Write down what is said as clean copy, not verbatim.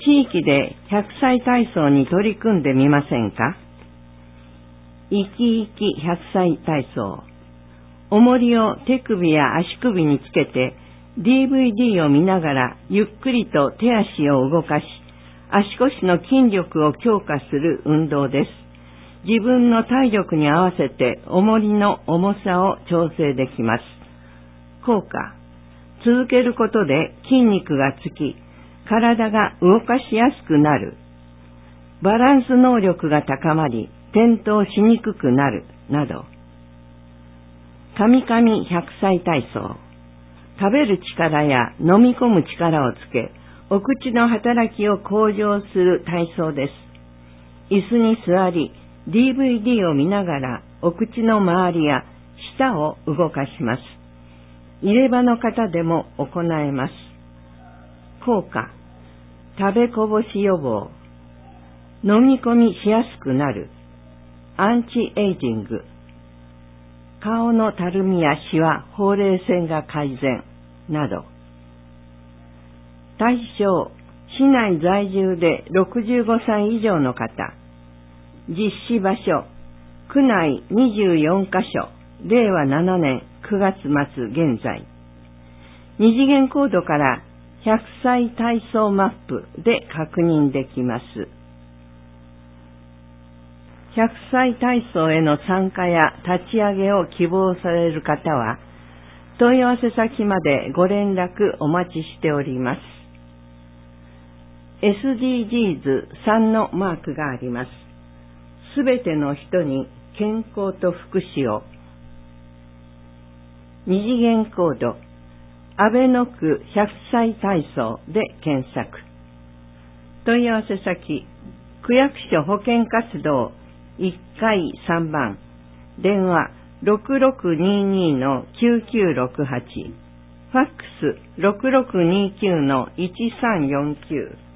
地域で100歳体操に取り組んでみませんか？生き生き100歳体操。重りを手首や足首につけて DVD を見ながらゆっくりと手足を動かし、足腰の筋力を強化する運動です。自分の体力に合わせて重りの重さを調整できます。効果。続けることで筋肉がつき、体が動かしやすくなる。バランス能力が高まり、転倒しにくくなる、など。カミカミ100歳体操。食べる力や飲み込む力をつけ、お口の働きを向上する体操です。椅子に座り、DVD を見ながらお口の周りや舌を動かします。入れ歯の方でも行えます。効果。食べこぼし予防。飲み込みしやすくなる。アンチエイジング。顔のたるみやシワ、ほうれい線が改善、など。対象、市内在住で65歳以上の方。実施場所、区内24カ所、令和7年9月末現在。二次元コードから100歳体操マップで確認できます。100歳体操への参加や立ち上げを希望される方は、問い合わせ先までご連絡お待ちしております。SDGs3 のマークがあります。すべての人に健康と福祉を。二次元コード、阿倍野区100歳体操で検索。問い合わせ先、区役所保健活動1階3番、電話6622-9968、ファックス6629-1349。